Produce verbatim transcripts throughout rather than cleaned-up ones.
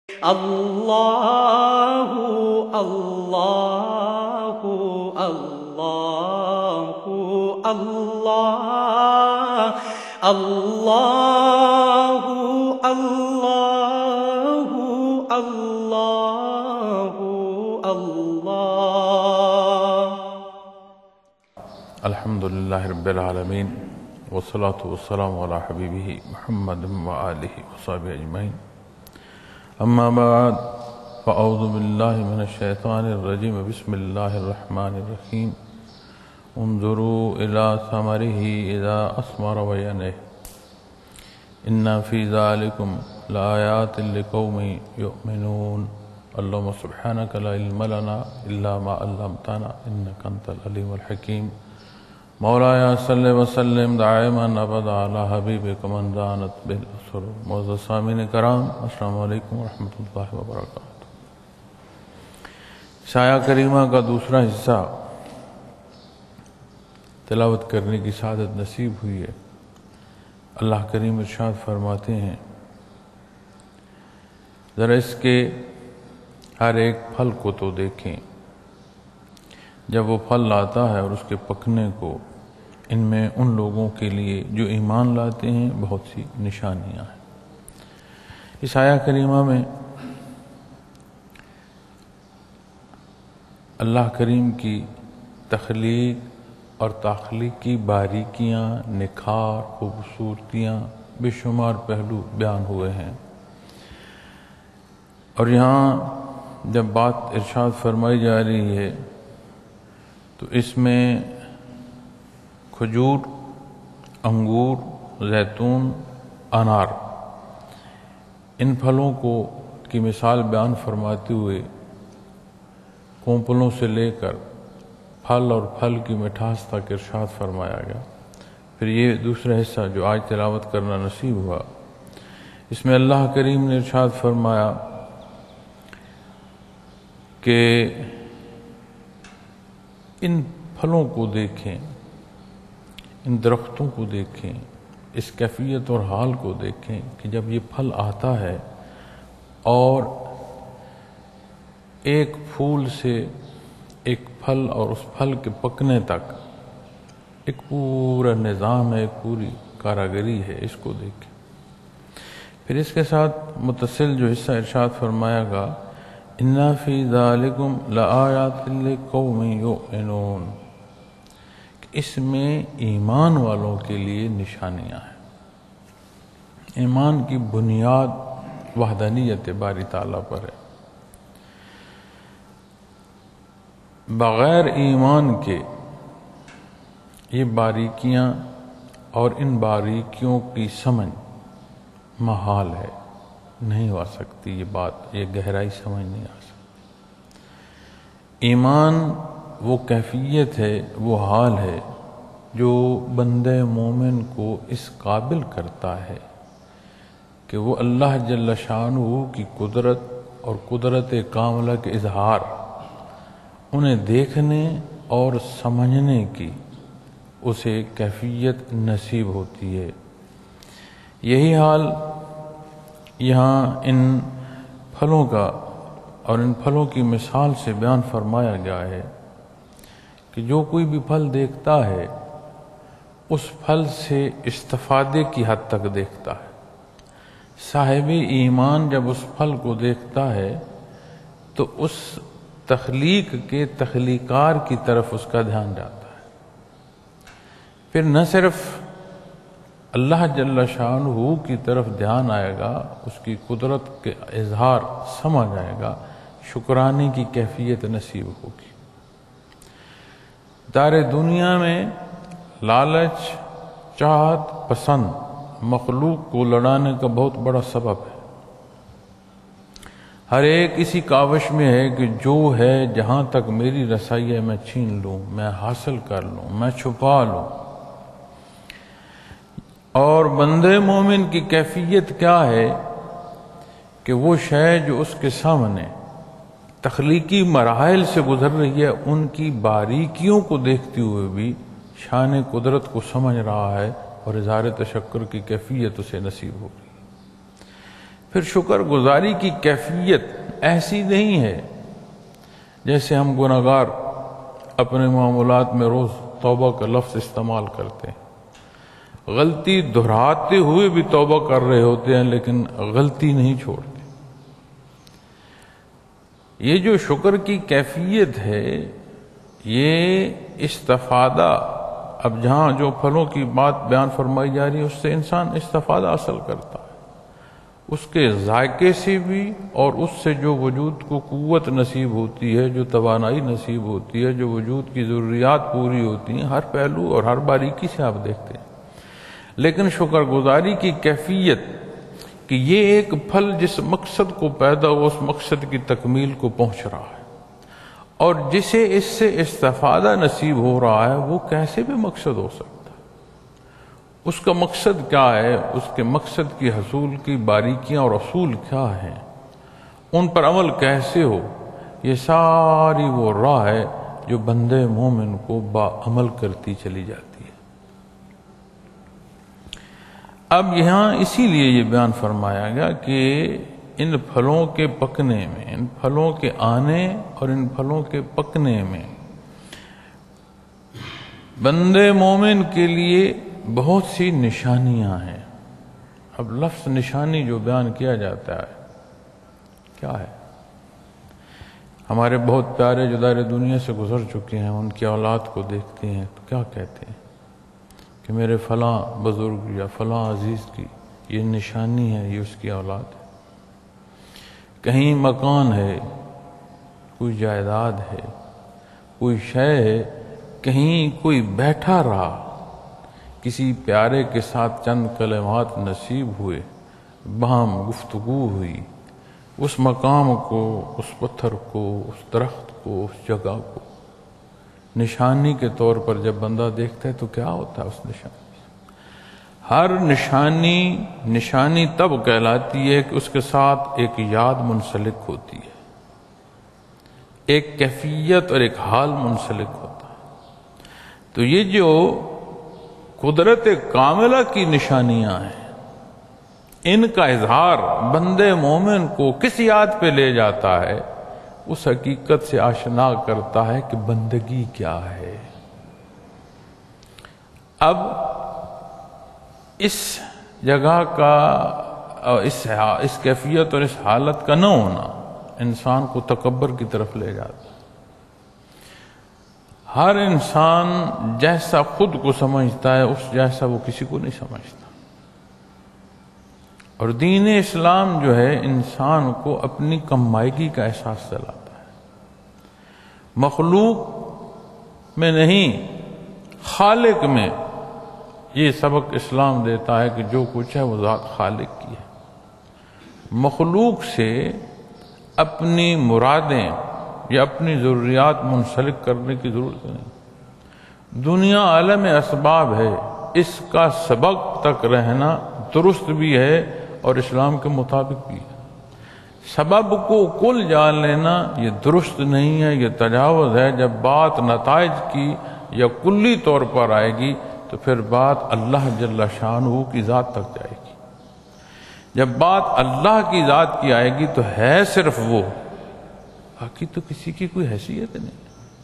اللہ اللہ اللہ اللہ اللہ اللہ اللہ اللہ الحمدللہ رب العالمین والصلاة والسلام علی حبیبہ محمد وآلہ وصحبہ اجمعین اما بعد فاعوذ باللہ من الشیطان الرجیم بسم اللہ الرحمن الرحیم انظروا الى ثمرہ اذا اثمر وینہ ان فی ذالکم لآیات لقوم یؤمنون اللہم سبحانک لا علم لنا الا ما علمتنا انک انت العلیم الحکیم مولایا صلی وسلم دائما ابدا علی حبیبک من دانت بالاسر. معزز سامعین کرام، السلام علیکم ورحمۃ اللہ وبرکاتہ. سایہ کریمہ کا دوسرا حصہ تلاوت کرنے کی سعادت نصیب ہوئی ہے. اللہ کریم ارشاد فرماتے ہیں، ذرا اس کے ہر ایک پھل کو تو دیکھیں. جب وہ پھل لاتا ہے اور اس کے پکنے کو، ان میں ان لوگوں کے لیے جو ایمان لاتے ہیں بہت سی نشانیاں ہیں. اس آیہ کریمہ میں اللہ کریم کی تخلیق اور تخلیق کی باریکیاں، نکھار، خوبصورتیاں، بے شمار پہلو بیان ہوئے ہیں. اور یہاں جب بات ارشاد فرمائی جا رہی ہے تو اس میں کھجور، انگور، زیتون، انار، ان پھلوں کو کی مثال بیان فرماتے ہوئے کونپلوں سے لے کر پھل اور پھل کی مٹھاس تک ارشاد فرمایا گیا. پھر یہ دوسرا حصہ جو آج تلاوت کرنا نصیب ہوا، اس میں اللہ کریم نے ارشاد فرمایا کہ ان پھلوں کو دیکھیں، ان درختوں کو دیکھیں، اس کیفیت اور حال کو دیکھیں کہ جب یہ پھل آتا ہے اور ایک پھول سے ایک پھل اور اس پھل کے پکنے تک ایک پورا نظام ہے، ایک پوری کاراگری ہے، اس کو دیکھیں. پھر اس کے ساتھ متصل جو حصہ ارشاد فرمایا گا، اِنَّ فِي ذَلِكُمْ لَآیَاتٍ لِقَوْمٍ یُؤْمِنُونَ، اس میں ایمان والوں کے لیے نشانیاں ہیں. ایمان کی بنیاد وحدانیت باری تعالیٰ پر ہے. بغیر ایمان کے یہ باریکیاں اور ان باریکیوں کی سمجھ محال ہے، نہیں ہو سکتی. یہ بات، یہ گہرائی سمجھ نہیں آ سکتی. ایمان وہ کیفیت ہے، وہ حال ہے جو بندہ مومن کو اس قابل کرتا ہے کہ وہ اللہ جل شانہ کی قدرت اور قدرت کاملہ کے اظہار، انہیں دیکھنے اور سمجھنے کی اسے کیفیت نصیب ہوتی ہے. یہی حال یہاں ان پھلوں کا اور ان پھلوں کی مثال سے بیان فرمایا گیا ہے کہ جو کوئی بھی پھل دیکھتا ہے اس پھل سے استفادے کی حد تک دیکھتا ہے. صاحب ایمان جب اس پھل کو دیکھتا ہے تو اس تخلیق کے تخلیقار کی طرف اس کا دھیان جاتا ہے. پھر نہ صرف اللہ جل شانہ کی طرف دھیان آئے گا، اس کی قدرت کے اظہار سمجھ آئے گا، شکرانے کی کیفیت نصیب ہوگی. دار دنیا میں لالچ، چاہت پسند مخلوق کو لڑانے کا بہت بڑا سبب ہے. ہر ایک اسی کاوش میں ہے کہ جو ہے جہاں تک میری رسائی ہے میں چھین لوں، میں حاصل کر لوں، میں چھپا لوں. اور بندے مومن کی کیفیت کیا ہے کہ وہ شے جو اس کے سامنے تخلیقی مراحل سے گزر رہی ہے، ان کی باریکیوں کو دیکھتے ہوئے بھی شان قدرت کو سمجھ رہا ہے اور اظہار تشکر کی کیفیت اسے نصیب ہو رہی ہے. پھر شکر گزاری کی کیفیت ایسی نہیں ہے جیسے ہم گناہگار اپنے معاملات میں روز توبہ کا لفظ استعمال کرتے ہیں، غلطی دہراتے ہوئے بھی توبہ کر رہے ہوتے ہیں لیکن غلطی نہیں چھوڑتے۔ یہ جو شکر کی کیفیت ہے یہ استفادہ، اب جہاں جو پھلوں کی بات بیان فرمائی جا رہی ہے اس سے انسان استفادہ حاصل کرتا ہے، اس کے ذائقے سے بھی اور اس سے جو وجود کو قوت نصیب ہوتی ہے، جو توانائی نصیب ہوتی ہے، جو وجود کی ضروریات پوری ہوتی ہیں، ہر پہلو اور ہر باریکی سے آپ دیکھتے ہیں۔ لیکن شکر گزاری کی کیفیت کہ یہ ایک پھل جس مقصد کو پیدا ہو اس مقصد کی تکمیل کو پہنچ رہا ہے، اور جسے اس سے استفادہ نصیب ہو رہا ہے وہ کیسے بھی مقصد ہو سکتا ہے، اس کا مقصد کیا ہے، اس کے مقصد کی حصول کی باریکیاں اور اصول کیا ہیں، ان پر عمل کیسے ہو، یہ ساری وہ راہ ہے جو بندے مومن کو با عمل کرتی چلی جاتی ہے۔ اب یہاں اسی لیے یہ بیان فرمایا گیا کہ ان پھلوں کے پکنے میں، ان پھلوں کے آنے اور ان پھلوں کے پکنے میں بندے مومن کے لیے بہت سی نشانیاں ہیں۔ اب لفظ نشانی جو بیان کیا جاتا ہے کیا ہے؟ ہمارے بہت پیارے جو دار دنیا سے گزر چکے ہیں ان کی اولاد کو دیکھتے ہیں تو کیا کہتے ہیں کہ میرے فلاں بزرگ یا فلاں عزیز کی یہ نشانی ہے، یہ اس کی اولاد ہے۔ کہیں مکان ہے، کوئی جائیداد ہے، کوئی شے ہے، کہیں کوئی بیٹھا رہا، کسی پیارے کے ساتھ چند کلمات نصیب ہوئے، باہم گفتگو ہوئی، اس مقام کو، اس پتھر کو، اس درخت کو، اس جگہ کو نشانی کے طور پر جب بندہ دیکھتا ہے تو کیا ہوتا ہے اس نشانی؟ ہر نشانی نشانی تب کہلاتی ہے کہ اس کے ساتھ ایک یاد منسلک ہوتی ہے، ایک کیفیت اور ایک حال منسلک ہوتا ہے۔ تو یہ جو قدرت کاملہ کی نشانیاں ہیں ان کا اظہار بندے مومن کو کس یاد پہ لے جاتا ہے؟ اس حقیقت سے آشنا کرتا ہے کہ بندگی کیا ہے۔ اب اس جگہ کا اس اس کیفیت اور اس حالت کا نہ ہونا انسان کو تکبر کی طرف لے جاتا ہے۔ ہر انسان جیسا خود کو سمجھتا ہے اس جیسا وہ کسی کو نہیں سمجھتا، اور دین اسلام جو ہے انسان کو اپنی کمائیگی کا احساس دلاتا ہے۔ مخلوق میں نہیں، خالق میں یہ سبق اسلام دیتا ہے کہ جو کچھ ہے وہ ذات خالق کی ہے۔ مخلوق سے اپنی مرادیں یا اپنی ضروریات منسلک کرنے کی ضرورت نہیں۔ دنیا عالم اسباب ہے، اس کا سبق تک رہنا درست بھی ہے اور اسلام کے مطابق بھی ہے۔ سبب کو کل جان لینا یہ درست نہیں ہے، یہ تجاوز ہے۔ جب بات نتائج کی یا کلی طور پر آئے گی تو پھر بات اللہ جل شانہ کی ذات تک جائے گی۔ جب بات اللہ کی ذات کی آئے گی تو ہے صرف وہ، باقی تو کسی کی کوئی حیثیت نہیں۔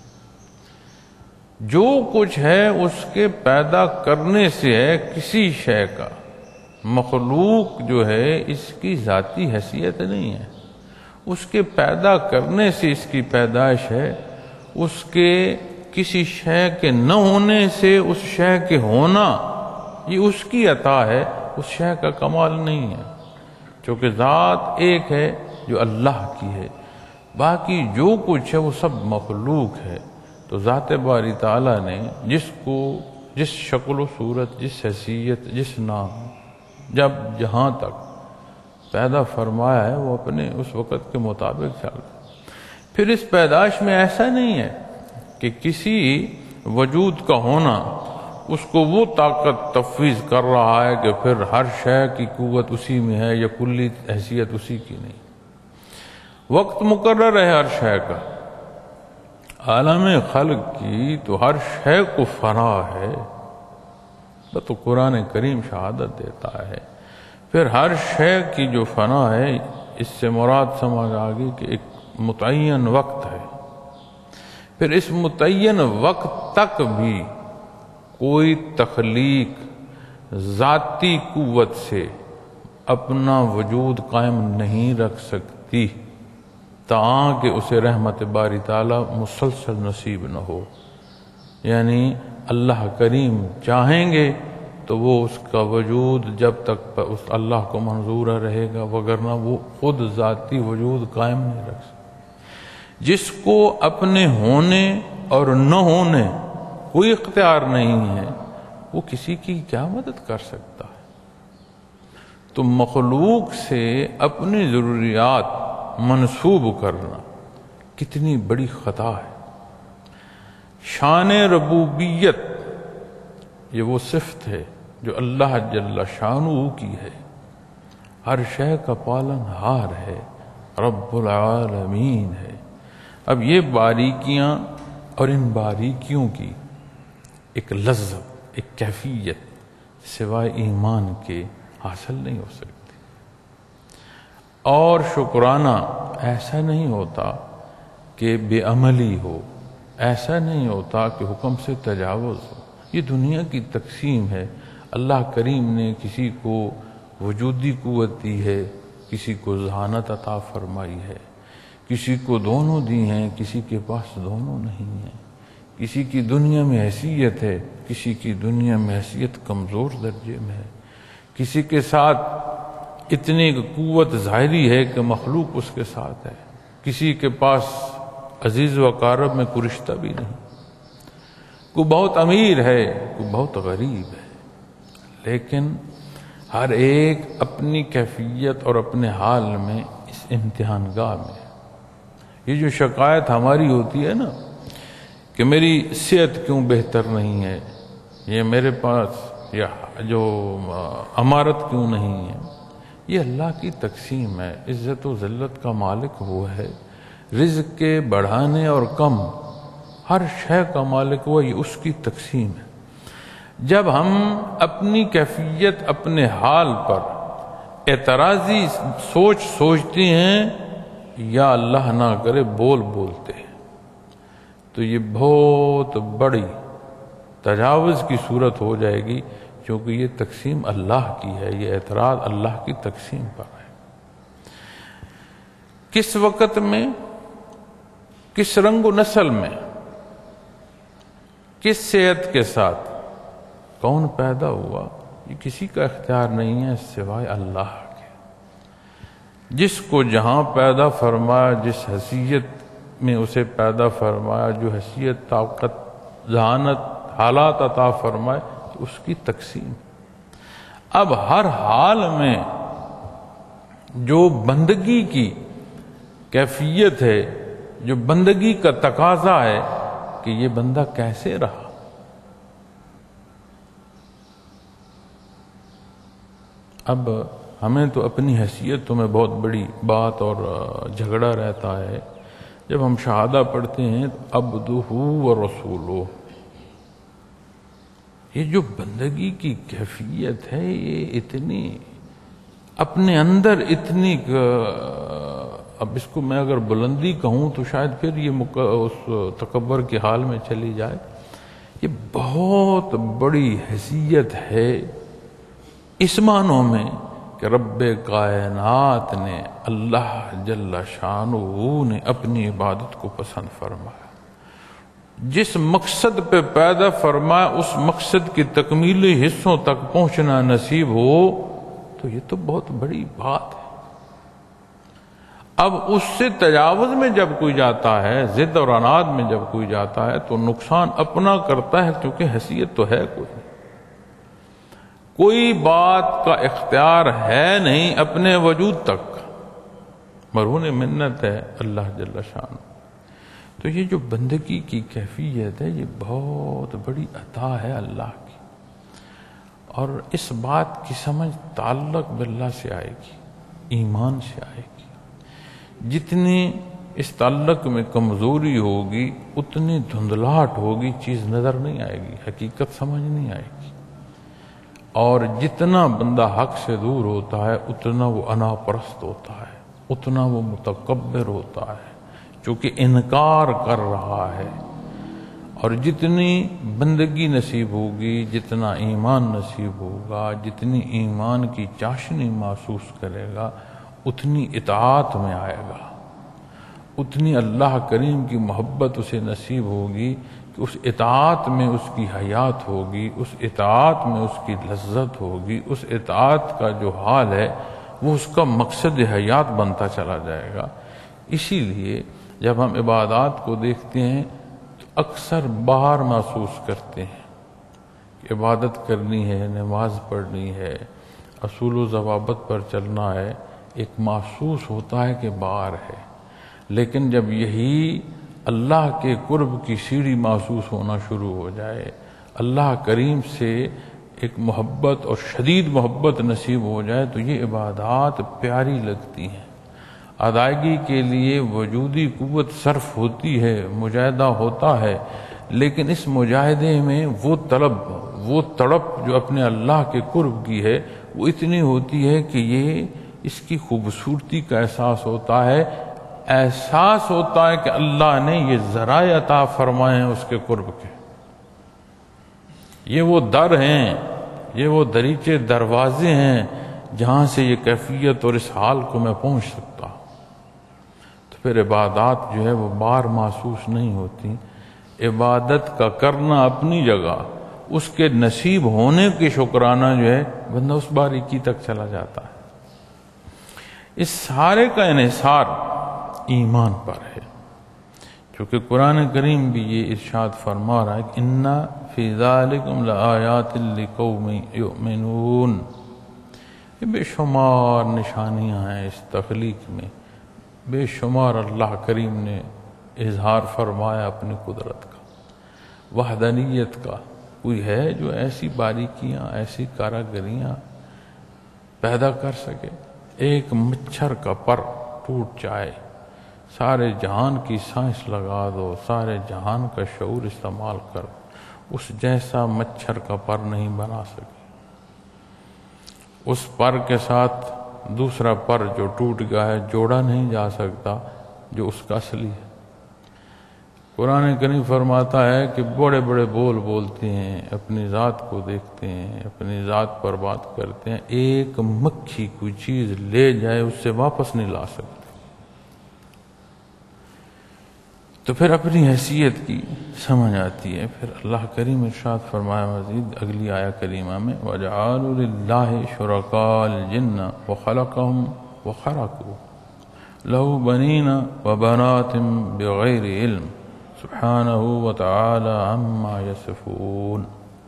جو کچھ ہے اس کے پیدا کرنے سے ہے کسی شے کا، مخلوق جو ہے اس کی ذاتی حیثیت نہیں ہے، اس کے پیدا کرنے سے اس کی پیدائش ہے، اس کے کسی شے کے نہ ہونے سے اس شے کے ہونا یہ اس کی عطا ہے، اس شے کا کمال نہیں ہے، چونکہ ذات ایک ہے جو اللہ کی ہے، باقی جو کچھ ہے وہ سب مخلوق ہے۔ تو ذات باری تعالیٰ نے جس کو جس شکل و صورت، جس حیثیت، جس نام، جب جہاں تک پیدا فرمایا ہے وہ اپنے اس وقت کے مطابق چل رہا ہے۔ پھر اس پیدائش میں ایسا نہیں ہے کہ کسی وجود کا ہونا اس کو وہ طاقت تفویض کر رہا ہے کہ پھر ہر شے کی قوت اسی میں ہے یا کلی حیثیت اسی کی نہیں۔ وقت مقرر ہے ہر شے کا، عالم خلق کی تو ہر شے کو فنا ہے، تو قرآن کریم شہادت دیتا ہے۔ پھر ہر شے کی جو فنا ہے اس سے مراد سمجھ آگے کہ ایک متعین وقت ہے، پھر اس متعین وقت تک بھی کوئی تخلیق ذاتی قوت سے اپنا وجود قائم نہیں رکھ سکتی تاکہ اسے رحمت باری تعالیٰ مسلسل نصیب نہ ہو۔ یعنی اللہ کریم چاہیں گے تو وہ اس کا وجود جب تک اس اللہ کو منظور رہے گا، وگرنہ وہ خود ذاتی وجود قائم نہیں رکھ سکتا۔ جس کو اپنے ہونے اور نہ ہونے کوئی اختیار نہیں ہے، وہ کسی کی کیا مدد کر سکتا ہے؟ تو مخلوق سے اپنی ضروریات منسوب کرنا کتنی بڑی خطا ہے۔ شان ربوبیت یہ وہ صفت ہے جو اللہ جل شانہ کی ہے، ہر شے کا پالن ہار ہے، رب العالمین ہے۔ اب یہ باریکیاں اور ان باریکیوں کی ایک لذت، ایک کیفیت سوائے ایمان کے حاصل نہیں ہو سکتی۔ اور شکرانہ ایسا نہیں ہوتا کہ بے عملی ہو، ایسا نہیں ہوتا کہ حکم سے تجاوز ہو۔ یہ دنیا کی تقسیم ہے۔ اللہ کریم نے کسی کو وجودی قوت دی ہے، کسی کو ذہانت عطا فرمائی ہے، کسی کو دونوں دی ہیں، کسی کے پاس دونوں نہیں ہیں، کسی کی دنیا میں حیثیت ہے، کسی کی دنیا میں حیثیت کمزور درجے میں ہے، کسی کے ساتھ اتنی قوت ظاہری ہے کہ مخلوق اس کے ساتھ ہے، کسی کے پاس عزیز و اقارب میں کوئی رشتہ بھی نہیں، کوئی بہت امیر ہے، کوئی بہت غریب ہے، لیکن ہر ایک اپنی کیفیت اور اپنے حال میں اس امتحان گاہ میں۔ یہ جو شکایت ہماری ہوتی ہے نا کہ میری صحت کیوں بہتر نہیں ہے، یہ میرے پاس یا جو امارت کیوں نہیں ہے، یہ اللہ کی تقسیم ہے۔ عزت و ذلت کا مالک وہ ہے، رزق کے بڑھانے اور کم ہر شے کا مالک وہ، یہ اس کی تقسیم ہے۔ جب ہم اپنی کیفیت اپنے حال پر اعتراضی سوچ سوچتے ہیں یا اللہ نہ کرے بول بولتے ہیں تو یہ بہت بڑی تجاوز کی صورت ہو جائے گی، کیونکہ یہ تقسیم اللہ کی ہے، یہ اعتراض اللہ کی تقسیم پر ہے۔ کس وقت میں، کس رنگ و نسل میں، کس صحت کے ساتھ کون پیدا ہوا، یہ کسی کا اختیار نہیں ہے سوائے اللہ کے۔ جس کو جہاں پیدا فرمایا، جس حیثیت میں اسے پیدا فرمایا، جو حیثیت، طاقت، ذہانت، حالات عطا فرمائے، تو اس کی تقسیم۔ اب ہر حال میں جو بندگی کی کیفیت ہے، جو بندگی کا تقاضا ہے کہ یہ بندہ کیسے رہا، اب ہمیں تو اپنی حیثیتوں میں بہت بڑی بات اور جھگڑا رہتا ہے۔ جب ہم شہادہ پڑھتے ہیں تو عبدہ و رسولہ، یہ جو بندگی کی کیفیت ہے، یہ اتنی اپنے اندر اتنی، اب اس کو میں اگر بلندی کہوں تو شاید پھر یہ اس تکبر کے حال میں چلی جائے۔ یہ بہت بڑی حیثیت ہے اس معنوں میں کہ رب کائنات نے، اللہ جل شانہ نے اپنی عبادت کو پسند فرمایا، جس مقصد پہ پیدا فرمایا اس مقصد کی تکمیلی حصوں تک پہنچنا نصیب ہو، تو یہ تو بہت بڑی بات ہے۔ اب اس سے تجاوز میں جب کوئی جاتا ہے، ضد اور عناد میں جب کوئی جاتا ہے تو نقصان اپنا کرتا ہے، کیونکہ حیثیت تو ہے کوئی کوئی بات کا اختیار ہے نہیں اپنے وجود تک، مرہون منت ہے اللہ جل شانہ۔ تو یہ جو بندگی کی کیفیت ہے، یہ بہت بڑی عطا ہے اللہ کی، اور اس بات کی سمجھ تعلق باللہ سے آئے گی، ایمان سے آئے گی۔ جتنی اس تعلق میں کمزوری ہوگی اتنی دھندلاہٹ ہوگی، چیز نظر نہیں آئے گی، حقیقت سمجھ نہیں آئے گی۔ اور جتنا بندہ حق سے دور ہوتا ہے اتنا وہ انا پرست ہوتا ہے، اتنا وہ متکبر ہوتا ہے، چونکہ انکار کر رہا ہے۔ اور جتنی بندگی نصیب ہوگی، جتنا ایمان نصیب ہوگا، جتنی ایمان کی چاشنی محسوس کرے گا، اتنی اطاعت میں آئے گا، اتنی اللہ کریم کی محبت اسے نصیب ہوگی کہ اس اطاعت میں اس کی حیات ہوگی، اس اطاعت میں اس کی لذت ہوگی، اس اطاعت کا جو حال ہے وہ اس کا مقصد حیات بنتا چلا جائے گا۔ اسی لیے جب ہم عبادات کو دیکھتے ہیں تو اکثر باہر محسوس کرتے ہیں کہ عبادت کرنی ہے، نماز پڑھنی ہے، اصول و ضوابط پر چلنا ہے، ایک محسوس ہوتا ہے کہ باہر ہے۔ لیکن جب یہی اللہ کے قرب کی سیڑھی محسوس ہونا شروع ہو جائے، اللہ کریم سے ایک محبت اور شدید محبت نصیب ہو جائے، تو یہ عبادات پیاری لگتی ہیں، ادائیگی کے لیے وجودی قوت صرف ہوتی ہے، مجاہدہ ہوتا ہے، لیکن اس مجاہدے میں وہ طلب، وہ تڑپ جو اپنے اللہ کے قرب کی ہے وہ اتنی ہوتی ہے کہ یہ اس کی خوبصورتی کا احساس ہوتا ہے، احساس ہوتا ہے کہ اللہ نے یہ ذرائع عطا فرمائے ہیں اس کے قرب کے، یہ وہ در ہیں، یہ وہ دریچے دروازے ہیں جہاں سے یہ کیفیت اور اس حال کو میں پہنچ سکتا ہوں۔ تو پھر عبادات جو ہے وہ بار محسوس نہیں ہوتی، عبادت کا کرنا اپنی جگہ، اس کے نصیب ہونے کے شکرانہ جو ہے بندہ اس باریکی تک چلا جاتا ہے۔ اس سارے کا انحصار ایمان پر ہے، چونکہ قرآن کریم بھی یہ ارشاد فرما رہا ہے کہ اِنَّ فِي ذَلِكُمْ لَآيَاتٍ لِقَوْمٍ يُؤْمِنُونَ، یہ بے شمار نشانیاں ہیں اس تخلیق میں، بے شمار اللہ کریم نے اظہار فرمایا اپنی قدرت کا، وحدانیت کا۔ کوئی ہے جو ایسی باریکیاں، ایسی کاراگریاں پیدا کر سکے؟ ایک مچھر کا پر ٹوٹ جائے، سارے جہان کی سائنس لگا دو، سارے جہان کا شعور استعمال کر، اس جیسا مچھر کا پر نہیں بنا سکے۔ اس پر کے ساتھ دوسرا پر جو ٹوٹ گیا ہے جوڑا نہیں جا سکتا جو اس کا اصلی ہے۔ قرآن کریم فرماتا ہے کہ بڑے بڑے بول بولتے ہیں، اپنی ذات کو دیکھتے ہیں، اپنی ذات پر بات کرتے ہیں، ایک مکھی کوئی چیز لے جائے اس سے واپس نہیں لا سکتے۔ تو پھر اپنی حیثیت کی سمجھ آتی ہے۔ پھر اللہ کریم ارشاد فرمایا مزید اگلی آیہ کریمہ میں وَجَعَلُوا لِلَّهِ شُرَكَاءَ الْجِنَّ وَخَلَقَهُمْ وَخَرَقُوا لَهُ بَنِينَ وَبَنَاتٍ بِغَيْرِ عِلْمٍ سبحانہ وتعالی عما یصفون۔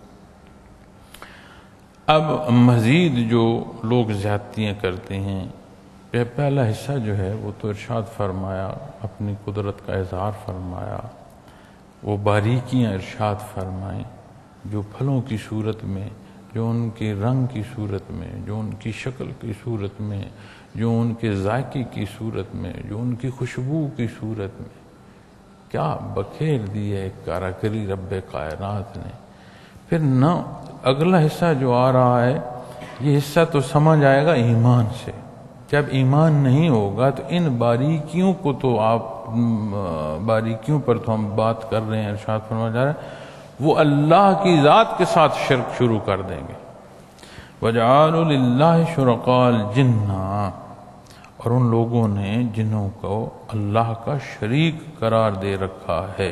اب مزید جو لوگ زیادتیاں کرتے ہیں، پہلا حصہ جو ہے وہ تو ارشاد فرمایا، اپنی قدرت کا اظہار فرمایا، وہ باریکیاں ارشاد فرمائیں جو پھلوں کی صورت میں، جو ان کے رنگ کی صورت میں، جو ان کی شکل کی صورت میں، جو ان کے ذائقے کی صورت میں، جو ان کی خوشبو کی صورت میں، کیا بکھیر دی ہے ایک کاراگری رب کائنات نے۔ پھر نہ اگلا حصہ جو آ رہا ہے، یہ حصہ تو سمجھ آئے گا ایمان سے۔ جب ایمان نہیں ہوگا تو ان باریکیوں کو تو آپ باریکیوں پر تو ہم بات کر رہے ہیں، ارشاد فرمایا جا رہا ہے، وہ اللہ کی ذات کے ساتھ شرک شروع کر دیں گے۔ وَجَعَلُوا لِلَّهِ شُرَكَاءَ الْجِنَّ، اور ان لوگوں نے جنوں کو اللہ کا شریک قرار دے رکھا ہے۔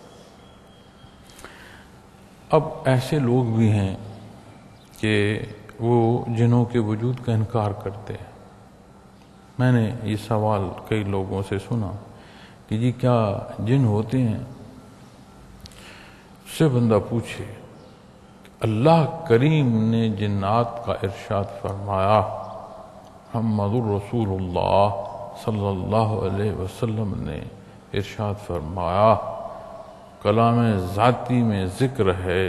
اب ایسے لوگ بھی ہیں کہ وہ جنوں کے وجود کا انکار کرتے ہیں۔ میں نے یہ سوال کئی لوگوں سے سنا کہ جی کیا جن ہوتے ہیں؟ اس سے بندہ پوچھے اللہ کریم نے جنات کا ارشاد فرمایا، محمد الرسول اللہ صلی اللہ علیہ وسلم نے ارشاد فرمایا، کلام ذاتی میں ذکر ہے،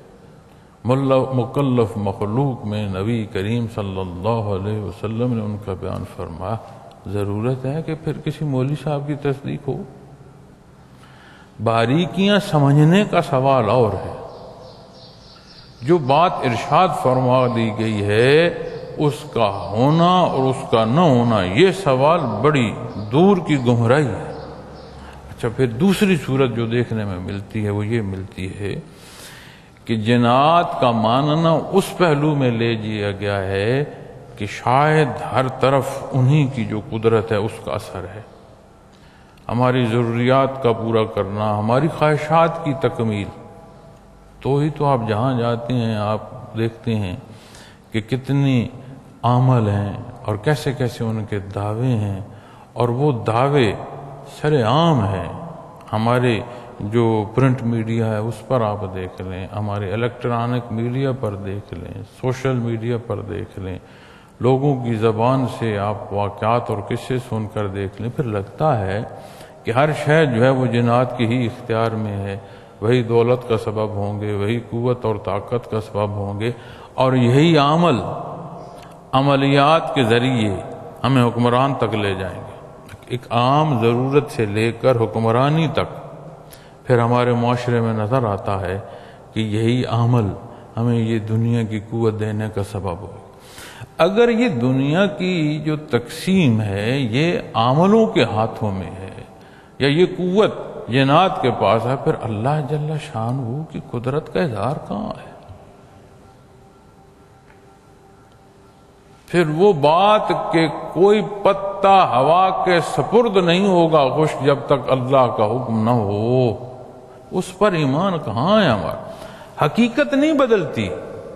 مکلف مخلوق میں نبی کریم صلی اللہ علیہ وسلم نے ان کا بیان فرمایا۔ ضرورت ہے کہ پھر کسی مولوی صاحب کی تصدیق ہو؟ باریکیاں سمجھنے کا سوال اور ہے، جو بات ارشاد فرما دی گئی ہے اس کا ہونا اور اس کا نہ ہونا یہ سوال بڑی دور کی گمراہی ہے۔ اچھا، پھر دوسری صورت جو دیکھنے میں ملتی ہے وہ یہ ملتی ہے کہ جنات کا ماننا اس پہلو میں لے لیا گیا ہے کہ شاید ہر طرف انہی کی جو قدرت ہے اس کا اثر ہے، ہماری ضروریات کا پورا کرنا، ہماری خواہشات کی تکمیل۔ تو ہی تو آپ جہاں جاتے ہیں آپ دیکھتے ہیں کہ کتنی عمل ہیں اور کیسے کیسے ان کے دعوے ہیں، اور وہ دعوے سر عام ہیں۔ ہمارے جو پرنٹ میڈیا ہے اس پر آپ دیکھ لیں، ہمارے الیکٹرانک میڈیا پر دیکھ لیں، سوشل میڈیا پر دیکھ لیں، لوگوں کی زبان سے آپ واقعات اور قصے سن کر دیکھ لیں، پھر لگتا ہے کہ ہر شے جو ہے وہ جنات کے ہی اختیار میں ہے، وہی دولت کا سبب ہوں گے، وہی قوت اور طاقت کا سبب ہوں گے، اور یہی عمل عملیات کے ذریعے ہمیں حکمران تک لے جائیں گے۔ ایک عام ضرورت سے لے کر حکمرانی تک پھر ہمارے معاشرے میں نظر آتا ہے کہ یہی عمل ہمیں یہ دنیا کی قوت دینے کا سبب ہو۔ اگر یہ دنیا کی جو تقسیم ہے یہ عملوں کے ہاتھوں میں ہے یا یہ قوت جنات کے پاس ہے، پھر اللہ جل شانہ کی قدرت کا اظہار کہاں ہے؟ پھر وہ بات کہ کوئی پتا ہوا کے سپرد نہیں ہوگا خشک جب تک اللہ کا حکم نہ ہو، اس پر ایمان کہاں ہے ہمارا؟ حقیقت نہیں بدلتی۔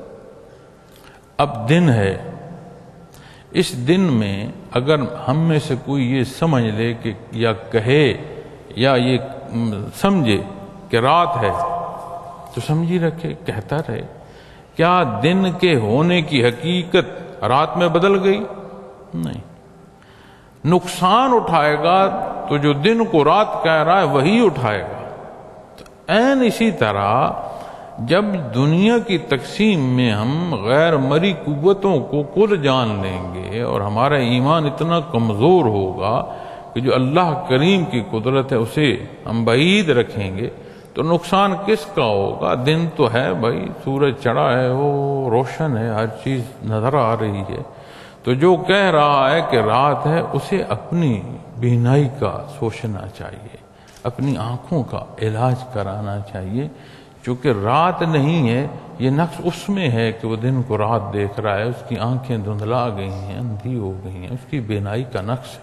اب دن ہے، اس دن میں اگر ہم میں سے کوئی یہ سمجھ لے کہ یا کہے یا یہ سمجھے کہ رات ہے تو سمجھی رکھے، کہتا رہے۔ کیا دن کے ہونے کی حقیقت رات میں بدل گئی؟ نہیں۔ نقصان اٹھائے گا تو جو دن کو رات کہہ رہا ہے وہی اٹھائے گا۔ تو عین اسی طرح جب دنیا کی تقسیم میں ہم غیر مری قوتوں کو کل جان لیں گے اور ہمارا ایمان اتنا کمزور ہوگا کہ جو اللہ کریم کی قدرت ہے اسے ہم بعید رکھیں گے، تو نقصان کس کا ہوگا؟ دن تو ہے بھائی، سورج چڑھا ہے، وہ روشن ہے، ہر چیز نظر آ رہی ہے۔ تو جو کہہ رہا ہے کہ رات ہے اسے اپنی بینائی کا سوچنا چاہیے، اپنی آنکھوں کا علاج کرانا چاہیے، چونکہ رات نہیں ہے، یہ نقص اس میں ہے کہ وہ دن کو رات دیکھ رہا ہے، اس کی آنکھیں دھندلا گئی ہیں، اندھی ہو گئی ہیں، اس کی بینائی کا نقص ہے۔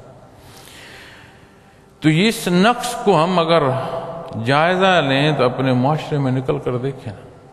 تو اس نقص کو ہم اگر جائزہ لیں تو اپنے معاشرے میں نکل کر دیکھیں،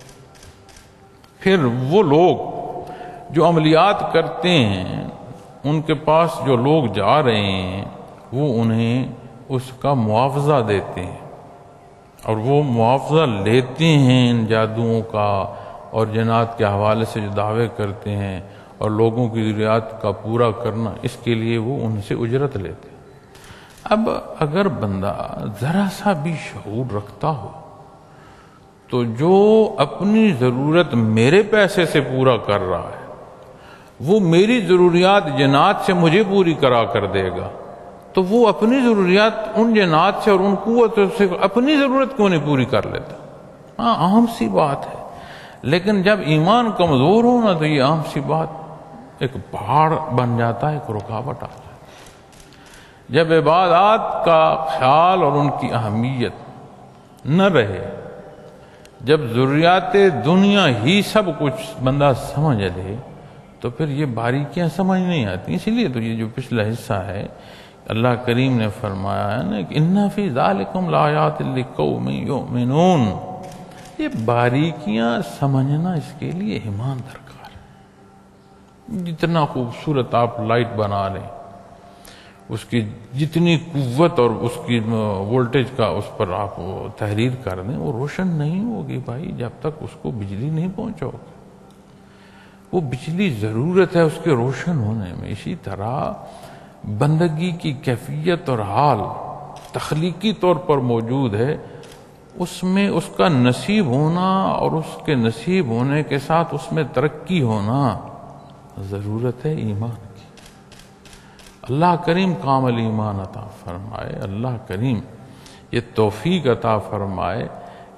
پھر وہ لوگ جو عملیات کرتے ہیں ان کے پاس جو لوگ جا رہے ہیں وہ انہیں اس کا معاوضہ دیتے ہیں، اور وہ معاوضہ لیتے ہیں ان جادوؤں کا اور جنات کے حوالے سے جو دعوے کرتے ہیں اور لوگوں کی ضروریات کا پورا کرنا، اس کے لیے وہ ان سے اجرت لیتے ہیں۔ اب اگر بندہ ذرا سا بھی شعور رکھتا ہو تو جو اپنی ضرورت میرے پیسے سے پورا کر رہا ہے وہ میری ضروریات جنات سے مجھے پوری کرا کر دے گا، تو وہ اپنی ضروریات ان جنات سے اور ان قوتوں سے اپنی ضرورت کیوں نہیں پوری کر لیتا؟ ہاں، عام سی بات ہے، لیکن جب ایمان کمزور ہو نا تو یہ عام سی بات ایک پہاڑ بن جاتا ہے، ایک رکاوٹ آ جاتی ہے۔ جب عبادات کا خیال اور ان کی اہمیت نہ رہے، جب ضروریات دنیا ہی سب کچھ بندہ سمجھ لے تو پھر یہ باریکیاں سمجھ نہیں آتی۔ اسی لیے تو یہ جو پچھلا حصہ ہے اللہ کریم نے فرمایا ہے نا کہ اِنَّ فِي ذَلِكُمْ لَآيَاتٍ لِقَوْمٍ يُؤْمِنُونَ، یہ باریکیاں سمجھنا اس کے لیے ایمان درکار ہے۔ جتنا خوبصورت آپ لائٹ بنا لیں، اس کی جتنی قوت اور اس کی وولٹیج کا اس پر آپ تحریر کر دیں، وہ روشن نہیں ہوگی بھائی جب تک اس کو بجلی نہیں پہنچاؤ گے۔ وہ بجلی ضرورت ہے اس کے روشن ہونے میں۔ اسی طرح بندگی کی کیفیت اور حال تخلیقی طور پر موجود ہے، اس میں اس کا نصیب ہونا اور اس کے نصیب ہونے کے ساتھ اس میں ترقی ہونا ضرورت ہے ایمان کی۔ اللہ کریم کامل ایمان عطا فرمائے، اللہ کریم یہ توفیق عطا فرمائے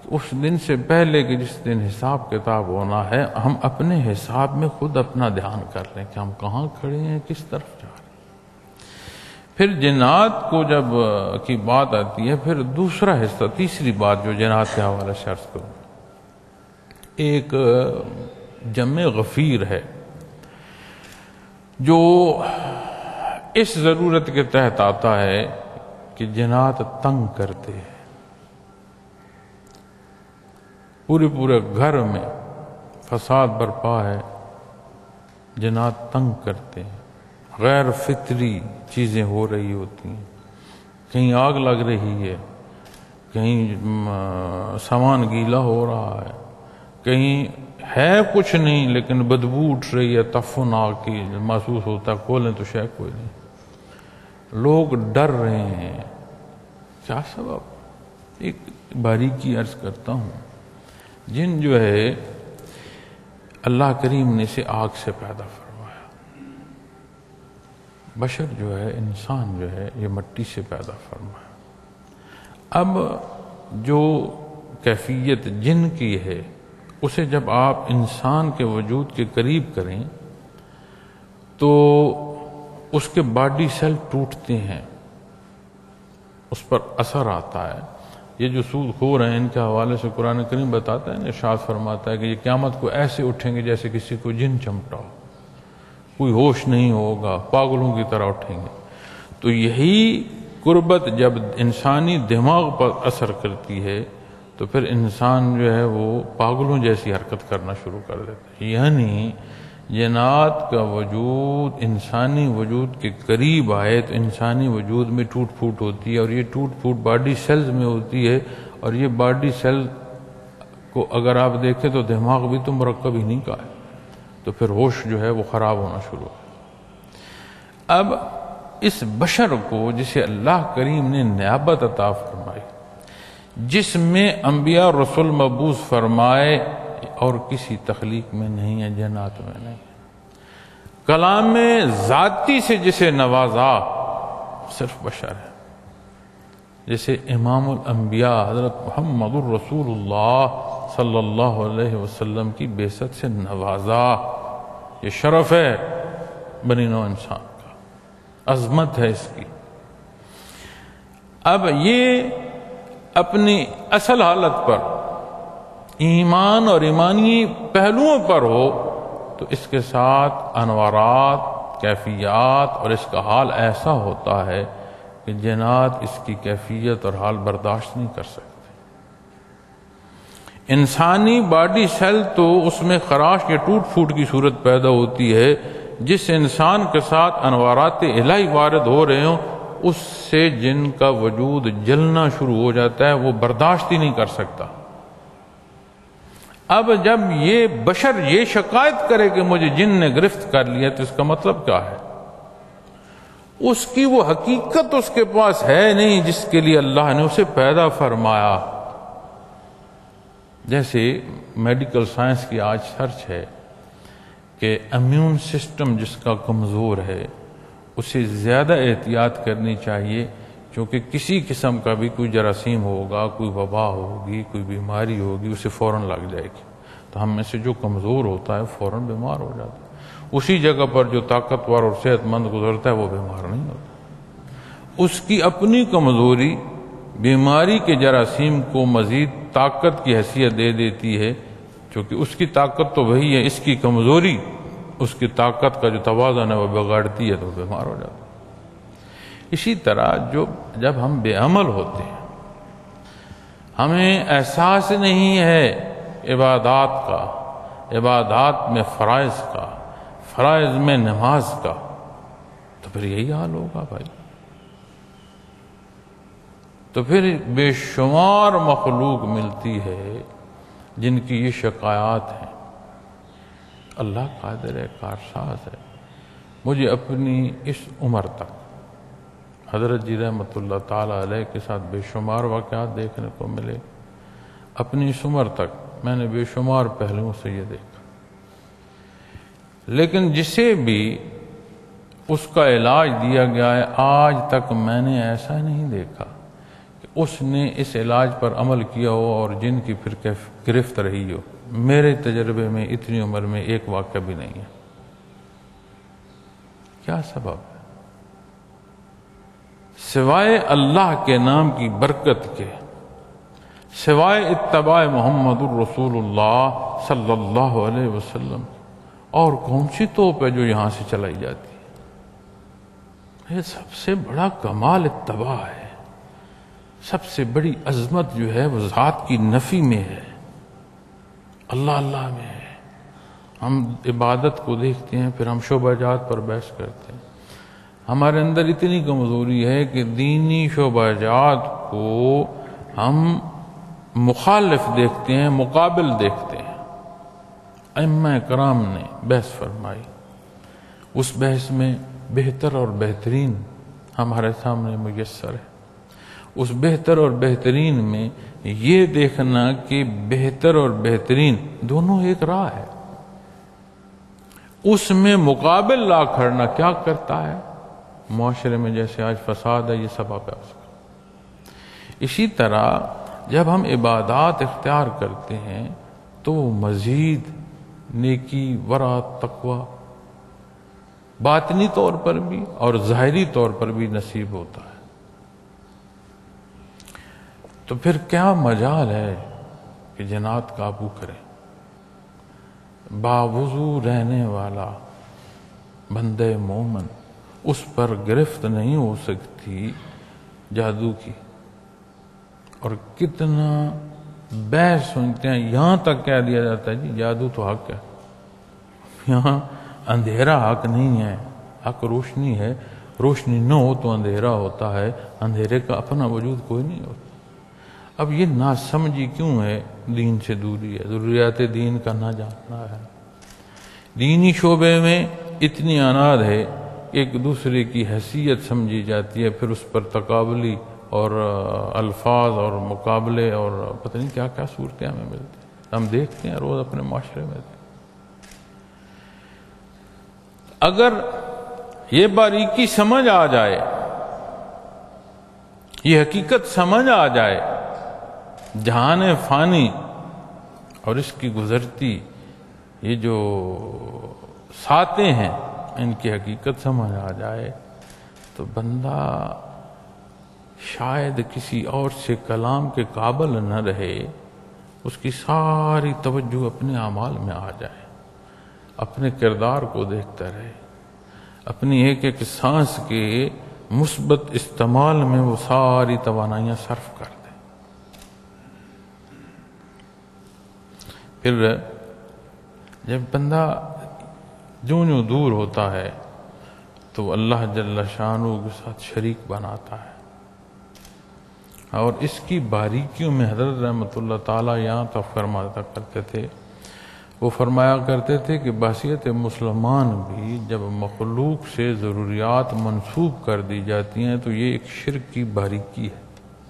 اس دن سے پہلے کہ جس دن حساب کتاب ہونا ہے ہم اپنے حساب میں خود اپنا دھیان کر لیں کہ ہم کہاں کھڑے ہیں، کس طرف جا رہے ہیں۔ پھر جنات کو جب کی بات آتی ہے، پھر دوسرا حصہ، تیسری بات جو جنات کے حوالے سے عرض کروں، ایک جمع غفیر ہے جو اس ضرورت کے تحت آتا ہے کہ جنات تنگ کرتے ہیں، پورے پورے گھر میں فساد برپا ہے، جنات تنگ کرتے ہیں، غیر فطری چیزیں ہو رہی ہوتی ہیں، کہیں آگ لگ رہی ہے، کہیں سامان گیلا ہو رہا ہے، کہیں ہے کچھ نہیں لیکن بدبو اٹھ رہی ہے، تفن آگ کی محسوس ہوتا ہے، کھولیں تو شے کوئی نہیں، لوگ ڈر رہے ہیں۔ کیا سبب؟ ایک باریکی عرض کرتا ہوں، جن جو ہے اللہ کریم نے اسے آگ سے پیدا فرمایا، بشر جو ہے، انسان جو ہے، یہ مٹی سے پیدا فرمایا۔ اب جو کیفیت جن کی ہے اسے جب آپ انسان کے وجود کے قریب کریں تو اس کے باڈی سیل ٹوٹتے ہیں، اس پر اثر آتا ہے۔ یہ جو سود خور ہیں ان کے حوالے سے قرآن کریم بتاتا ہے، ارشاد فرماتا ہے کہ یہ قیامت کو ایسے اٹھیں گے جیسے کسی کو جن چمٹا ہو، کوئی ہوش نہیں ہوگا، پاگلوں کی طرح اٹھیں گے۔ تو یہی قربت جب انسانی دماغ پر اثر کرتی ہے تو پھر انسان جو ہے وہ پاگلوں جیسی حرکت کرنا شروع کر دیتا ہے، یعنی جنات کا وجود انسانی وجود کے قریب آئے تو انسانی وجود میں ٹوٹ پھوٹ ہوتی ہے، اور یہ ٹوٹ پھوٹ باڈی سیلز میں ہوتی ہے، اور یہ باڈی سیل کو اگر آپ دیکھیں تو دماغ بھی تو مرکب ہی نہیں کا ہے، تو پھر ہوش جو ہے وہ خراب ہونا شروع ہے۔ اب اس بشر کو جسے اللہ کریم نے نیابت عطا فرمائی، جس میں انبیاء رسول مبعوث فرمائے اور کسی تخلیق میں نہیں ہے، جنات میں نہیں ہے، کلام ذاتی سے جسے نوازا صرف بشر ہے، جسے امام الانبیاء حضرت محمد الرسول اللہ صلی اللہ علیہ وسلم کی بعثت سے نوازا۔ یہ شرف ہے بنی نوع انسان کا، عظمت ہے اس کی۔ اب یہ اپنی اصل حالت پر ایمان اور ایمانی پہلوؤں پر ہو تو اس کے ساتھ انوارات، کیفیات اور اس کا حال ایسا ہوتا ہے کہ جنات اس کی کیفیت اور حال برداشت نہیں کر سکتے۔ انسانی باڈی سیل تو اس میں خراش یا ٹوٹ پھوٹ کی صورت پیدا ہوتی ہے، جس انسان کے ساتھ انوارات الہی وارد ہو رہے ہوں اس سے جن کا وجود جلنا شروع ہو جاتا ہے، وہ برداشت ہی نہیں کر سکتا۔ اب جب یہ بشر یہ شکایت کرے کہ مجھے جن نے گرفت کر لیا تو اس کا مطلب کیا ہے؟ اس کی وہ حقیقت اس کے پاس ہے نہیں جس کے لیے اللہ نے اسے پیدا فرمایا۔ جیسے میڈیکل سائنس کی آج سرچ ہے کہ امیون سسٹم جس کا کمزور ہے اسے زیادہ احتیاط کرنی چاہیے، کیونکہ کسی قسم کا بھی کوئی جراثیم ہوگا، کوئی وبا ہوگی، کوئی بیماری ہوگی، اسے فوراً لگ جائے گی۔ تو ہم میں سے جو کمزور ہوتا ہے فوراً بیمار ہو جاتا ہے، اسی جگہ پر جو طاقتور اور صحت مند گزرتا ہے وہ بیمار نہیں ہوتا۔ اس کی اپنی کمزوری بیماری کے جراثیم کو مزید طاقت کی حیثیت دے دیتی ہے، کیونکہ اس کی طاقت تو وہی ہے، اس کی کمزوری اس کی طاقت کا جو توازن ہے وہ بگاڑتی ہے تو وہ بیمار ہو جاتا ہے۔ اسی طرح جو جب ہم بے عمل ہوتے ہیں، ہمیں احساس نہیں ہے عبادات کا، عبادات میں فرائض کا، فرائض میں نماز کا، تو پھر یہی حال ہوگا بھائی۔ تو پھر بے شمار مخلوق ملتی ہے جن کی یہ شکایات ہیں۔ اللہ قادر ہے، کارساز ہے۔ مجھے اپنی اس عمر تک حضرت جی رحمت اللہ تعالیٰ علیہ کے ساتھ بے شمار واقعات دیکھنے کو ملے، اپنی اس عمر تک میں نے بے شمار پہلوؤں سے یہ دیکھا، لیکن جسے بھی اس کا علاج دیا گیا ہے آج تک میں نے ایسا نہیں دیکھا کہ اس نے اس علاج پر عمل کیا ہو اور جن کی پھر گرفت رہی ہو. میرے تجربے میں اتنی عمر میں ایک واقعہ بھی نہیں ہے. کیا سبب ہے؟ سوائے اللہ کے نام کی برکت کے، سوائے اتباع محمد الرسول اللہ صلی اللہ علیہ وسلم، اور کون سی توپ ہے جو یہاں سے چلائی جاتی ہے؟ یہ سب سے بڑا کمال اتباع ہے. سب سے بڑی عظمت جو ہے وہ ذات کی نفی میں ہے، اللہ اللہ میں ہے. ہم عبادت کو دیکھتے ہیں، پھر ہم شعبہ جات پر بحث کرتے ہیں. ہمارے اندر اتنی کمزوری ہے کہ دینی شعبہ جات کو ہم مخالف دیکھتے ہیں، مقابل دیکھتے ہیں. ائمہ کرام نے بحث فرمائی، اس بحث میں بہتر اور بہترین ہمارے سامنے میسر ہے. اس بہتر اور بہترین میں یہ دیکھنا کہ بہتر اور بہترین دونوں ایک راہ ہے. اس میں مقابل لا کھڑنا کیا کرتا ہے؟ معاشرے میں جیسے آج فساد ہے، یہ سبب ہے اس کا. اسی طرح جب ہم عبادات اختیار کرتے ہیں تو مزید نیکی، ورع، تقوی باطنی طور پر بھی اور ظاہری طور پر بھی نصیب ہوتا ہے. تو پھر کیا مجال ہے کہ جنات قابو کریں؟ باوضو رہنے والا بندے مومن، اس پر گرفت نہیں ہو سکتی جادو کی. اور کتنا بحث سنتے ہیں، یہاں تک کہہ دیا جاتا ہے جی جادو تو حق ہے. یہاں اندھیرا حق نہیں ہے، حق روشنی ہے. روشنی نہ ہو تو اندھیرا ہوتا ہے، اندھیرے کا اپنا وجود کوئی نہیں ہوتا. اب یہ ناسمجھی کیوں ہے؟ دین سے دوری ہے، ضروریات دین کا نہ جاننا ہے. دینی شعبے میں اتنی عناد ہے، ایک دوسرے کی حیثیت سمجھی جاتی ہے، پھر اس پر تقابلی اور الفاظ اور مقابلے اور پتہ نہیں کیا کیا صورتیں ہمیں ملتی ہیں. ہم دیکھتے ہیں روز اپنے معاشرے میں. اگر یہ باریکی سمجھ آ جائے، یہ حقیقت سمجھ آ جائے، جہان فانی اور اس کی گزرتی یہ جو ساتیں ہیں ان کی حقیقت سمجھ آ جائے، تو بندہ شاید کسی اور سے کلام کے قابل نہ رہے. اس کی ساری توجہ اپنے اعمال میں آ جائے، اپنے کردار کو دیکھتا رہے، اپنی ایک ایک سانس کے مثبت استعمال میں وہ ساری توانائیاں صرف کر دے. پھر جب بندہ جوں جوں دور ہوتا ہے تو اللہ جل شانہ کے ساتھ شریک بناتا ہے. اور اس کی باریکیوں میں حضرت رحمۃ اللہ تعالیٰ یہاں تک فرماتا کرتے تھے، وہ فرمایا کرتے تھے کہ بحیثیت مسلمان بھی جب مخلوق سے ضروریات منسوب کر دی جاتی ہیں تو یہ ایک شرک کی باریکی ہے.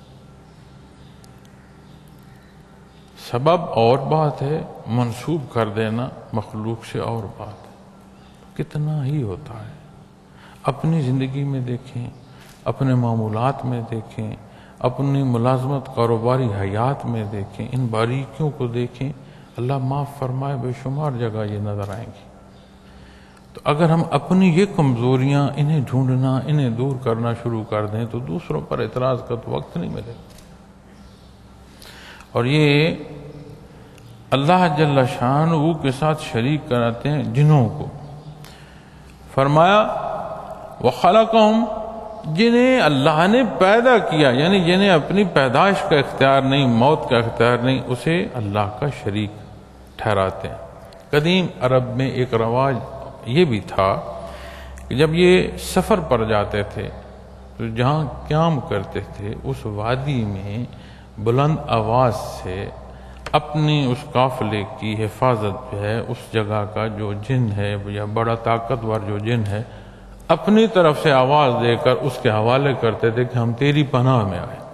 سبب اور بات ہے، منسوب کر دینا مخلوق سے اور بات ہے. کتنا ہی ہوتا ہے. اپنی زندگی میں دیکھیں، اپنے معمولات میں دیکھیں، اپنی ملازمت کاروباری حیات میں دیکھیں، ان باریکیوں کو دیکھیں. اللہ معاف فرمائے، بے شمار جگہ یہ نظر آئیں گی. تو اگر ہم اپنی یہ کمزوریاں انہیں ڈھونڈنا، انہیں دور کرنا شروع کر دیں تو دوسروں پر اعتراض کا تو وقت نہیں ملے. اور یہ اللہ جل شانہ کے ساتھ شریک کراتے ہیں جنوں کو. فرمایا وَخَلَقَهُمْ، جنہیں اللہ نے پیدا کیا، یعنی جنہیں اپنی پیدائش کا اختیار نہیں، موت کا اختیار نہیں، اسے اللہ کا شریک ٹھہراتے ہیں. قدیم عرب میں ایک رواج یہ بھی تھا کہ جب یہ سفر پر جاتے تھے تو جہاں قیام کرتے تھے اس وادی میں بلند آواز سے اپنی اس قافلے کی حفاظت جو ہے، اس جگہ کا جو جن ہے یا بڑا طاقتور جو جن ہے، اپنی طرف سے آواز دے کر اس کے حوالے کرتے تھے کہ ہم تیری پناہ میں آئے.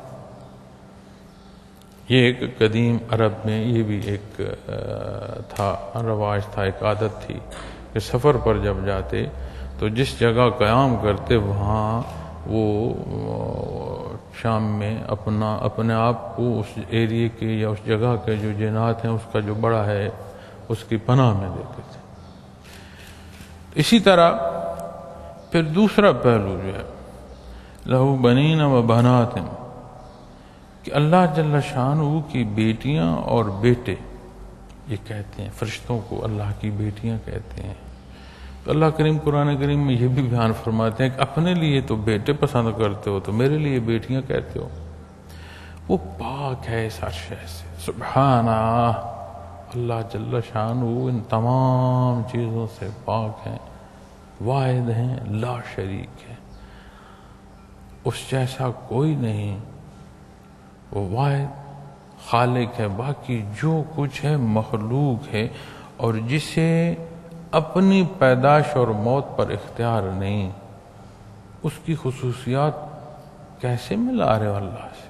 یہ ایک قدیم عرب میں یہ بھی ایک تھا، رواج تھا، ایک عادت تھی کہ سفر پر جب جاتے تو جس جگہ قیام کرتے وہاں وہ شام میں اپنا اپنے آپ کو اس ایریے کے یا اس جگہ کے جو جنات ہیں اس کا جو بڑا ہے اس کی پناہ میں دیتے تھے۔ اسی طرح پھر دوسرا پہلو جو ہے لہو بنین و بنات، کہ اللہ جل شانہ کی بیٹیاں اور بیٹے، یہ کہتے ہیں فرشتوں کو اللہ کی بیٹیاں کہتے ہیں۔ تو اللہ کریم قرآن کریم میں یہ بھی بیان فرماتے ہیں کہ اپنے لیے تو بیٹے پسند کرتے ہو تو میرے لیے بیٹیاں کہتے ہو۔ وہ پاک ہے اس عرش سے، سبحانہ، اللہ جل شانہ ان تمام چیزوں سے پاک ہیں، واحد ہیں، لا شریک ہے، اس جیسا کوئی نہیں، وہ واحد خالق ہے۔ باقی جو کچھ ہے مخلوق ہے، اور جسے اپنی پیدائش اور موت پر اختیار نہیں، اس کی خصوصیات کیسے ملا رہے ہو اللہ سے؟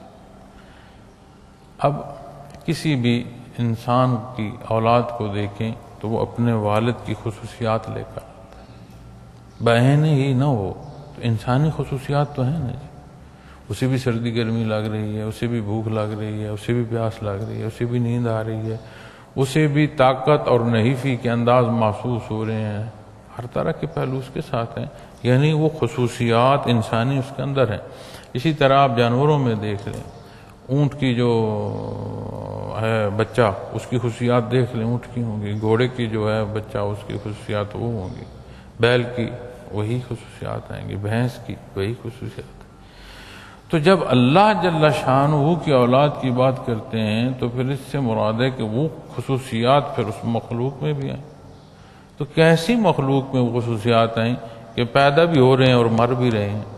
اب کسی بھی انسان کی اولاد کو دیکھیں تو وہ اپنے والد کی خصوصیات لے کر آتا ہے، بہن ہی نہ ہو تو انسانی خصوصیات تو ہیں نا جی، اسے بھی سردی گرمی لگ رہی ہے، اسے بھی بھوک لگ رہی ہے، اسے بھی پیاس لگ رہی ہے، اسے بھی نیند آ رہی ہے، اسے بھی طاقت اور نحیفی کے انداز محسوس ہو رہے ہیں، ہر طرح کے پہلو اس کے ساتھ ہیں، یعنی وہ خصوصیات انسانی اس کے اندر ہیں۔ اسی طرح آپ جانوروں میں دیکھ لیں، اونٹ کی جو ہے بچہ اس کی خصوصیات دیکھ لیں، اونٹ کی ہوں گی، گھوڑے کی جو ہے بچہ اس کی خصوصیات وہ ہوں گی، بیل کی وہی خصوصیات آئیں گی، بھینس کی وہی خصوصیات۔ تو جب اللہ جل شانہ کی اولاد کی بات کرتے ہیں تو پھر اس سے مراد ہے کہ وہ خصوصیات پھر اس مخلوق میں بھی آئیں۔ تو کیسی مخلوق میں وہ خصوصیات آئیں کہ پیدا بھی ہو رہے ہیں اور مر بھی رہے ہیں؟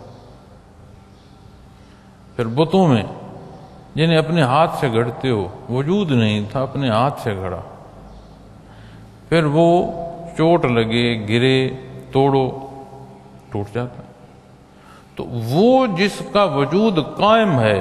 پھر بتوں میں جنہیں اپنے ہاتھ سے گھڑتے ہو، وجود نہیں تھا، اپنے ہاتھ سے گھڑا، پھر وہ چوٹ لگے، گرے، توڑو، ٹوٹ جاتا ہے۔ تو وہ جس کا وجود قائم ہے،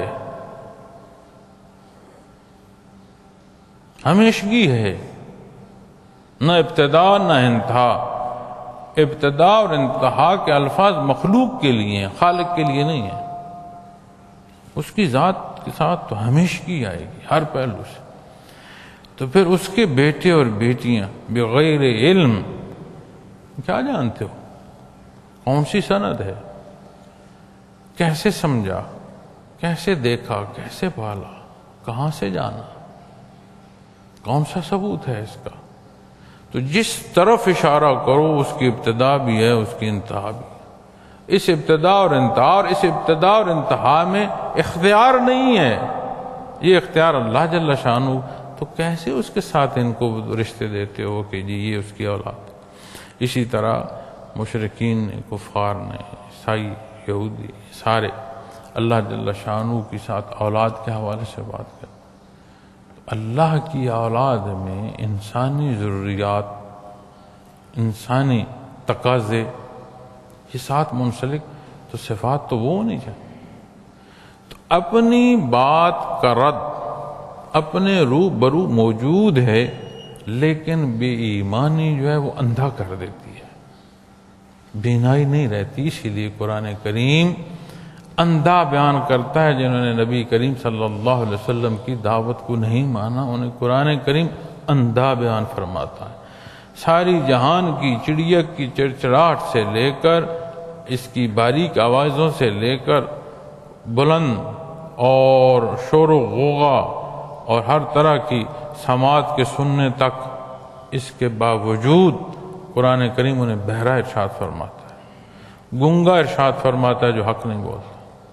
ہمیشگی ہے، نہ ابتدا نہ انتہا۔ ابتدا اور انتہا کے الفاظ مخلوق کے لیے ہیں، خالق کے لیے نہیں ہیں۔ اس کی ذات کے ساتھ تو ہمیشگی آئے گی ہر پہلو سے۔ تو پھر اس کے بیٹے اور بیٹیاں بغیر علم، کیا جانتے ہو؟ کون سی سند ہے؟ کیسے سمجھا؟ کیسے دیکھا؟ کیسے پالا؟ کہاں سے جانا؟ کون سا ثبوت ہے اس کا؟ تو جس طرف اشارہ کرو اس کی ابتدا بھی ہے، اس کی انتہا بھی ہے۔ اس ابتدا اور انتہا اور اس ابتدا اور انتہا میں اختیار نہیں ہے، یہ اختیار اللہ جل شانہ، تو کیسے اس کے ساتھ ان کو رشتے دیتے ہو کہ جی یہ اس کی اولاد؟ اسی طرح مشرکین نے، کفار نے، عیسائی، یہودی، سارے اللہ جل شانہ کے ساتھ اولاد کے حوالے سے بات کرتے۔ اللہ کی اولاد میں انسانی ضروریات، انسانی تقاضے یہ ساتھ منسلک، تو صفات تو وہ نہیں چاہتے۔ تو اپنی بات کا رد اپنے رو برو موجود ہے، لیکن بے ایمانی جو ہے وہ اندھا کر دیتی ہے، بینائی نہیں رہتی۔ اسی لیے قرآن کریم اندھا بیان کرتا ہے، جنہوں نے نبی کریم صلی اللہ علیہ وسلم کی دعوت کو نہیں مانا، انہیں قرآن کریم اندھا بیان فرماتا ہے۔ ساری جہان کی چڑیا کی چڑچڑاہٹ سے لے کر، اس کی باریک آوازوں سے لے کر، بلند اور شور و غوغا اور ہر طرح کی سماعت کے سننے تک، اس کے باوجود قرآن کریم انہیں بہرا ارشاد فرماتا ہے، گنگا ارشاد فرماتا ہے جو حق نہیں بولتا۔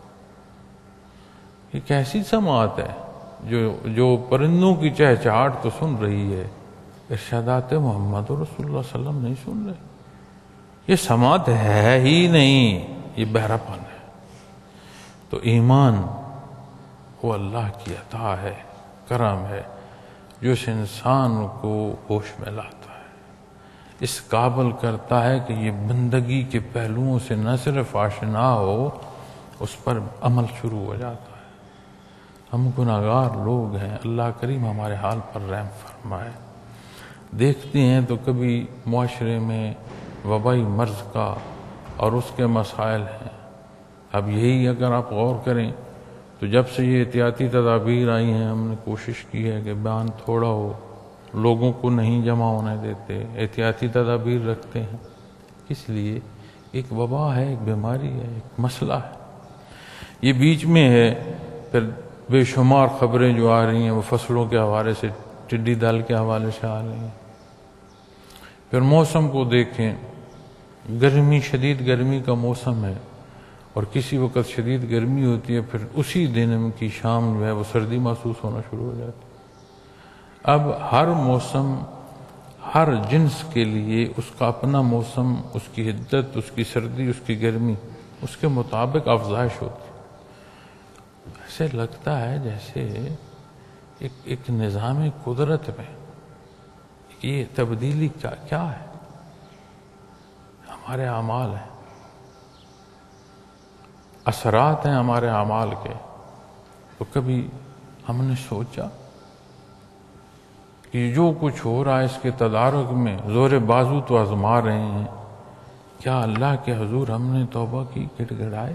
یہ کیسی سماعت ہے جو جو پرندوں کی چہچہاٹ تو سن رہی ہے، ارشادات محمد رسول اللہ صلی اللہ علیہ وسلم نہیں سن رہے؟ یہ سماعت ہے ہی نہیں، یہ بہرا پن ہے۔ تو ایمان وہ اللہ کی عطا ہے، کرم ہے، جو اس انسان کو ہوش میں لاتا ہے، اس قابل کرتا ہے کہ یہ بندگی کے پہلوؤں سے نہ صرف آشنا ہو، اس پر عمل شروع ہو جاتا ہے۔ ہم گناہگار لوگ ہیں، اللہ کریم ہمارے حال پر رحم فرمائے۔ دیکھتے ہیں تو کبھی معاشرے میں وبائی مرض کا اور اس کے مسائل ہیں۔ اب یہی اگر آپ غور کریں تو جب سے یہ احتیاطی تدابیر آئی ہیں ہم نے کوشش کی ہے کہ بیان تھوڑا ہو، لوگوں کو نہیں جمع ہونے دیتے، احتیاطی تدابیر رکھتے ہیں، اس لیے ایک وبا ہے، ایک بیماری ہے، ایک مسئلہ ہے، یہ بیچ میں ہے۔ پھر بے شمار خبریں جو آ رہی ہیں وہ فصلوں کے حوالے سے، ٹڈی دل کے حوالے سے آ رہی ہیں۔ پھر موسم کو دیکھیں، گرمی، شدید گرمی کا موسم ہے، اور کسی وقت شدید گرمی ہوتی ہے، پھر اسی دن کی شام جو ہے وہ سردی محسوس ہونا شروع ہو جاتی ہے۔ اب ہر موسم، ہر جنس کے لیے اس کا اپنا موسم، اس کی حدت، اس کی سردی، اس کی گرمی، اس کے مطابق افزائش ہوتی ہے۔ ایسے لگتا ہے جیسے ایک ایک نظام قدرت میں یہ تبدیلی کیا کیا ہے؟ ہمارے اعمال ہیں، اثرات ہیں ہمارے اعمال کے۔ تو کبھی ہم نے سوچا کہ جو کچھ ہو رہا ہے اس کے تدارک میں زور بازو تو آزما رہے ہیں، کیا اللہ کے حضور ہم نے توبہ کی، گڑ گڑائے؟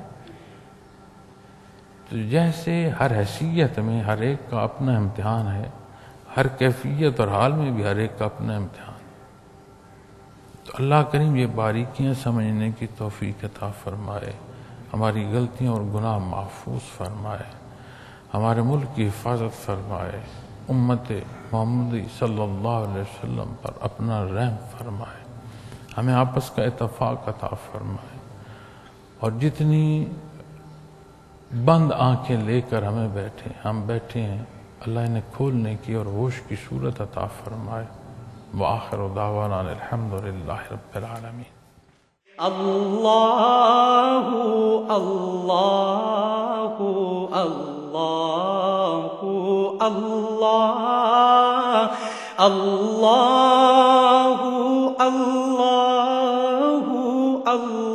تو جیسے ہر حیثیت میں ہر ایک کا اپنا امتحان ہے، ہر کیفیت اور حال میں بھی ہر ایک کا اپنا امتحان ہے۔ تو اللہ کریم یہ باریکیاں سمجھنے کی توفیق عطا فرمائے، ہماری غلطیاں اور گناہ محفوظ فرمائے، ہمارے ملک کی حفاظت فرمائے، امت محمدی صلی اللہ علیہ وسلم پر اپنا رحم فرمائے، ہمیں آپس کا اتفاق عطا فرمائے، اور جتنی بند آنکھیں لے کر ہمیں بیٹھے ہم بیٹھے ہیں، اللہ انہیں کھولنے کی اور ہوش کی صورت عطا فرمائے۔ وآخر دعوانا الحمدللہ رب العالمین۔ اللہ اللہ اللہ اللہ اللہ اللہ اللہ